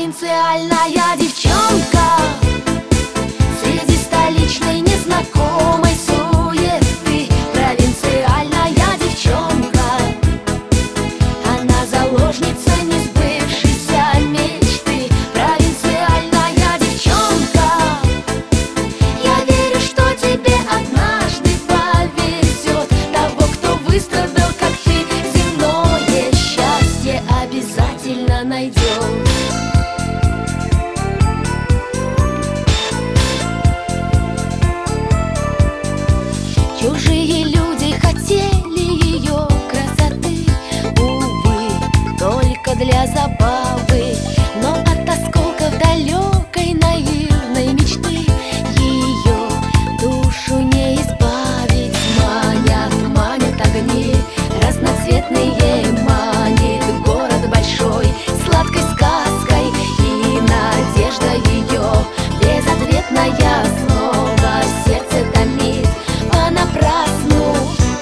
Провинциальная девчонка среди столичной незнакомой суеты. Провинциальная девчонка, она заложница несбывшейся мечты. Провинциальная девчонка, я верю, что тебе однажды повезет. Того, кто выстрадал, как ты, земное счастье обязательно найдет. Чужие люди хотели ее красоты, увы, только для забавы. Но от осколков далекой наивной мечты ее душу не избавить. Манят огни разноцветные, манит город большой сладкой сказкой. И надежда ее безответная снова сердце томит понапрасну.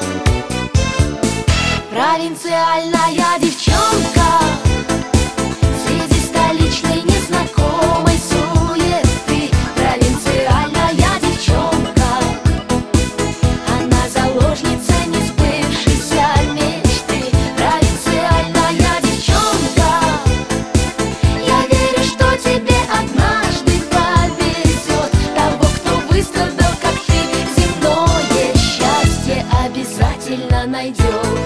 Провинциальная девчонка среди столичной незнакомой суеты. Провинциальная девчонка, она заложница несбывшейся мечты. Провинциальная девчонка, я верю, что тебе однажды повезет. Того, кто выстрадал, как ты, земное счастье обязательно найдет.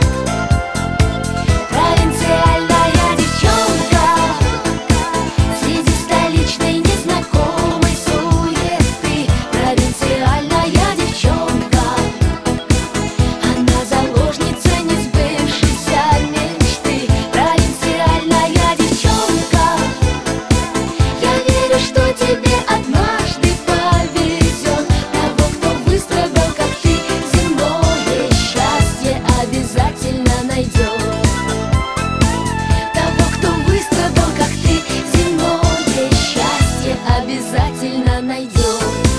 Провинциальная девчонка среди столичной незнакомой суеты. Провинциальная девчонка, она заложница несбывшейся мечты. Провинциальная девчонка, я верю, что тебе однажды повезет. Того, кто выстрадал, как ты, земное счастье обязательно найдет. Того, кто выстрадал, как ты, земное счастье обязательно найдет.